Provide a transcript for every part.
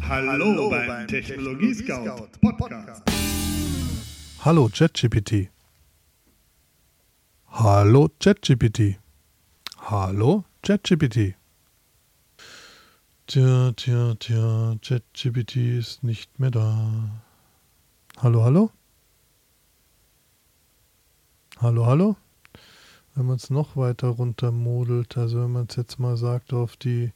Hallo beim Technologie-Scout Podcast. Hallo ChatGPT. Hallo ChatGPT. Hallo ChatGPT. Tja, ChatGPT ist nicht mehr da. Hallo? Hallo? Wenn man es noch weiter runtermodelt, also wenn man es jetzt mal sagt auf die,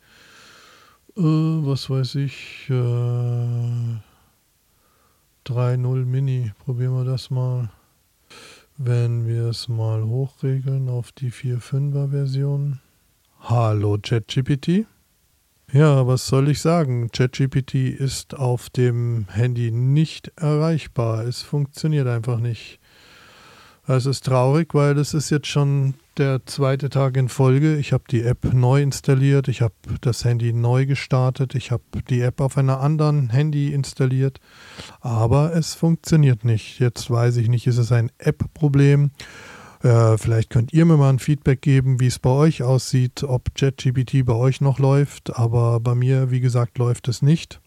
3.0 Mini, probieren wir das mal. Wenn wir es mal hochregeln auf die 4.5er Version. Hallo ChatGPT. Ja, was soll ich sagen? ChatGPT ist auf dem Handy nicht erreichbar. Es funktioniert einfach nicht. Es ist traurig, weil es ist jetzt schon der zweite Tag in Folge. Ich habe die App neu installiert, ich habe das Handy neu gestartet, ich habe die App auf einer anderen Handy installiert, aber es funktioniert nicht. Jetzt weiß ich nicht, ist es ein App-Problem? Vielleicht könnt ihr mir mal ein Feedback geben, wie es bei euch aussieht, ob ChatGPT bei euch noch läuft, aber bei mir, wie gesagt, läuft es nicht.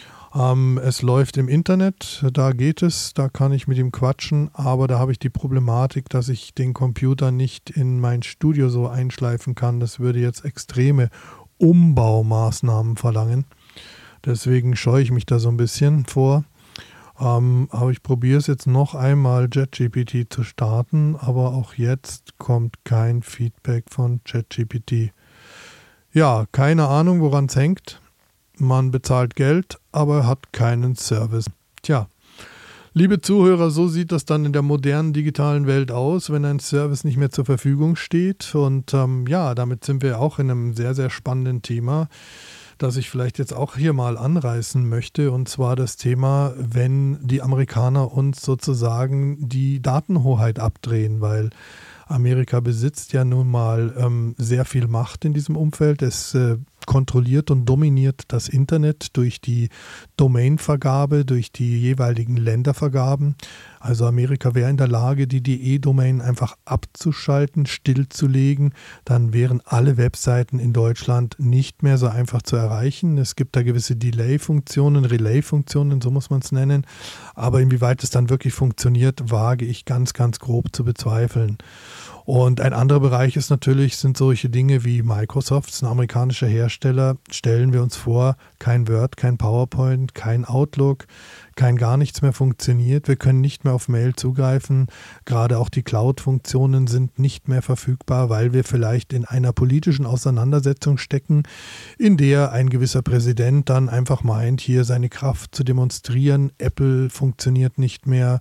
Es läuft im Internet, da geht es, da kann ich mit ihm quatschen, aber da habe ich die Problematik, dass ich den Computer nicht in mein Studio so einschleifen kann. Das würde jetzt extreme Umbaumaßnahmen verlangen. Deswegen scheue ich mich da so ein bisschen vor. Aber ich probiere es jetzt noch einmal, ChatGPT zu starten, aber auch jetzt kommt kein Feedback von ChatGPT. Ja, keine Ahnung, woran es hängt. Man bezahlt Geld, aber hat keinen Service. Tja, liebe Zuhörer, so sieht das dann in der modernen digitalen Welt aus, wenn ein Service nicht mehr zur Verfügung steht. Und damit sind wir auch in einem sehr, sehr spannenden Thema, das ich vielleicht jetzt auch hier mal anreißen möchte. Und zwar das Thema, wenn die Amerikaner uns sozusagen die Datenhoheit abdrehen, weil Amerika besitzt ja nun mal sehr viel Macht in diesem Umfeld. Es kontrolliert und dominiert das Internet durch die Domainvergabe, durch die jeweiligen Ländervergaben. Also Amerika wäre in der Lage, die DE-Domain einfach abzuschalten, stillzulegen. Dann wären alle Webseiten in Deutschland nicht mehr so einfach zu erreichen. Es gibt da gewisse Delay-Funktionen, Relay-Funktionen, so muss man es nennen. Aber inwieweit es dann wirklich funktioniert, wage ich ganz, ganz grob zu bezweifeln. Und ein anderer Bereich sind solche Dinge wie Microsoft, ein amerikanischer Hersteller. Stellen wir uns vor, kein Word, kein PowerPoint, kein Outlook, kein gar nichts mehr funktioniert. Wir können nicht mehr auf Mail zugreifen. Gerade auch die Cloud-Funktionen sind nicht mehr verfügbar, weil wir vielleicht in einer politischen Auseinandersetzung stecken, in der ein gewisser Präsident dann einfach meint, hier seine Kraft zu demonstrieren. Apple funktioniert nicht mehr.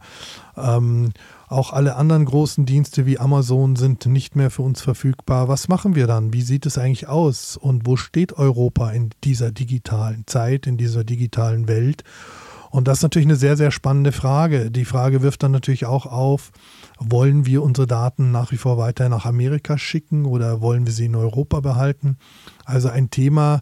Auch alle anderen großen Dienste wie Amazon sind nicht mehr für uns verfügbar. Was machen wir dann? Wie sieht es eigentlich aus? Und wo steht Europa in dieser digitalen Zeit, in dieser digitalen Welt? Und das ist natürlich eine sehr, sehr spannende Frage. Die Frage wirft dann natürlich auch auf, wollen wir unsere Daten nach wie vor weiter nach Amerika schicken oder wollen wir sie in Europa behalten? Also ein Thema,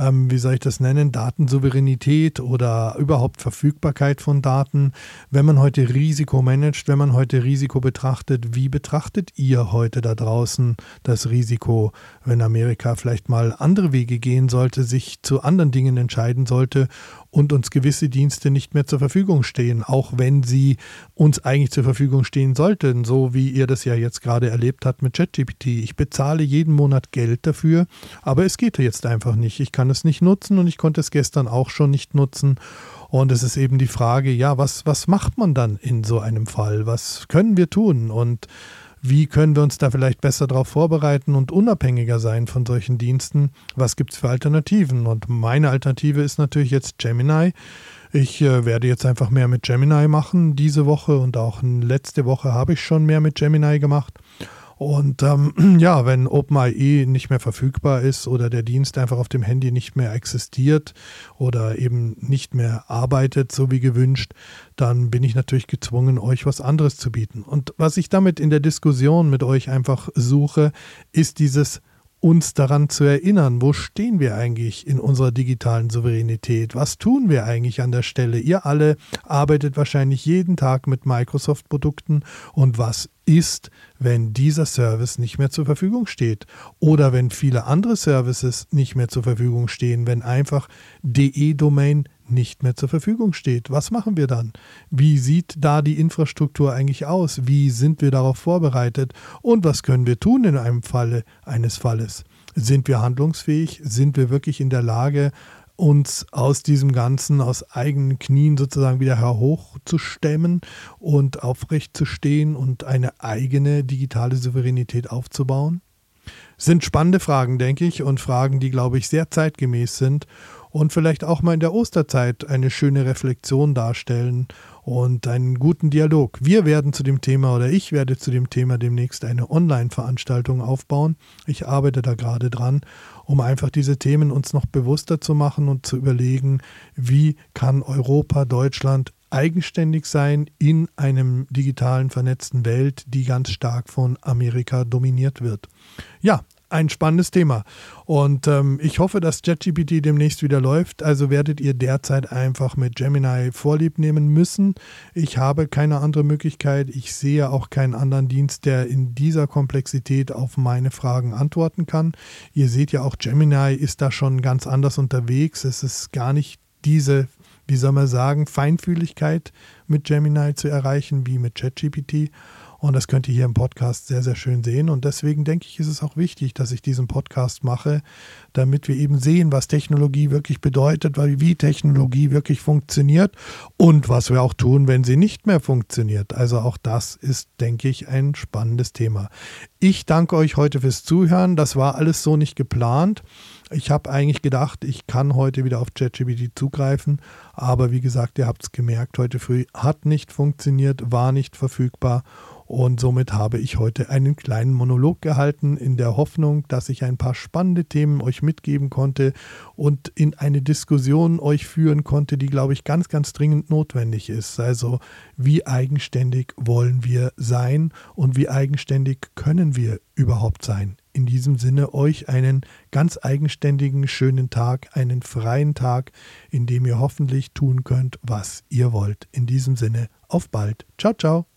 Datensouveränität oder überhaupt Verfügbarkeit von Daten. Wenn man heute Risiko managt, wenn man heute Risiko betrachtet, wie betrachtet ihr heute da draußen das Risiko, wenn Amerika vielleicht mal andere Wege gehen sollte, sich zu anderen Dingen entscheiden sollte und uns gewisse Dienste nicht mehr zur Verfügung stehen, auch wenn sie uns eigentlich zur Verfügung stehen sollten, so wie ihr das ja jetzt gerade erlebt habt mit ChatGPT. Ich bezahle jeden Monat Geld dafür, aber es geht jetzt einfach nicht. Ich kann es nicht nutzen und ich konnte es gestern auch schon nicht nutzen. Und es ist eben die Frage, ja, was macht man dann in so einem Fall? Was können wir tun? Und wie können wir uns da vielleicht besser darauf vorbereiten und unabhängiger sein von solchen Diensten? Was gibt es für Alternativen? Und meine Alternative ist natürlich jetzt Gemini. Ich werde jetzt einfach mehr mit Gemini machen diese Woche und auch letzte Woche habe ich schon mehr mit Gemini gemacht. Und wenn OpenAI nicht mehr verfügbar ist oder der Dienst einfach auf dem Handy nicht mehr existiert oder eben nicht mehr arbeitet, so wie gewünscht, dann bin ich natürlich gezwungen, euch was anderes zu bieten. Und was ich damit in der Diskussion mit euch einfach suche, ist dieses uns daran zu erinnern, wo stehen wir eigentlich in unserer digitalen Souveränität? Was tun wir eigentlich an der Stelle? Ihr alle arbeitet wahrscheinlich jeden Tag mit Microsoft-Produkten und was ist, wenn dieser Service nicht mehr zur Verfügung steht oder wenn viele andere Services nicht mehr zur Verfügung stehen, wenn einfach DE-Domain nicht mehr zur Verfügung steht. Was machen wir dann? Wie sieht da die Infrastruktur eigentlich aus? Wie sind wir darauf vorbereitet? Und was können wir tun in einem Falle eines Falles? Sind wir handlungsfähig? Sind wir wirklich in der Lage, uns aus diesem Ganzen, aus eigenen Knien sozusagen wieder hochzustemmen und aufrecht zu stehen und eine eigene digitale Souveränität aufzubauen? Sind spannende Fragen, denke ich, und Fragen, die, glaube ich, sehr zeitgemäß sind und vielleicht auch mal in der Osterzeit eine schöne Reflexion darstellen und einen guten Dialog. Wir werden zu dem Thema oder ich werde zu dem Thema demnächst eine Online-Veranstaltung aufbauen. Ich arbeite da gerade dran, um einfach diese Themen uns noch bewusster zu machen und zu überlegen, wie kann Europa, Deutschland eigenständig sein in einem digitalen vernetzten Welt, die ganz stark von Amerika dominiert wird. Ja, ein spannendes Thema. Und ich hoffe, dass ChatGPT demnächst wieder läuft. Also werdet ihr derzeit einfach mit Gemini Vorlieb nehmen müssen. Ich habe keine andere Möglichkeit. Ich sehe auch keinen anderen Dienst, der in dieser Komplexität auf meine Fragen antworten kann. Ihr seht ja auch, Gemini ist da schon ganz anders unterwegs. Es ist gar nicht diese, wie soll man sagen, Feinfühligkeit mit Gemini zu erreichen wie mit ChatGPT. Und das könnt ihr hier im Podcast sehr, sehr schön sehen. Und deswegen denke ich, ist es auch wichtig, dass ich diesen Podcast mache, damit wir eben sehen, was Technologie wirklich bedeutet, wie Technologie wirklich funktioniert und was wir auch tun, wenn sie nicht mehr funktioniert. Also auch das ist, denke ich, ein spannendes Thema. Ich danke euch heute fürs Zuhören. Das war alles so nicht geplant. Ich habe eigentlich gedacht, ich kann heute wieder auf ChatGPT zugreifen, aber wie gesagt, ihr habt es gemerkt, heute früh hat nicht funktioniert, war nicht verfügbar und somit habe ich heute einen kleinen Monolog gehalten in der Hoffnung, dass ich ein paar spannende Themen euch mitgeben konnte und in eine Diskussion euch führen konnte, die, glaube ich, ganz, ganz dringend notwendig ist. Also wie eigenständig wollen wir sein und wie eigenständig können wir überhaupt sein? In diesem Sinne euch einen ganz eigenständigen, schönen Tag, einen freien Tag, in dem ihr hoffentlich tun könnt, was ihr wollt. In diesem Sinne, auf bald. Ciao, ciao.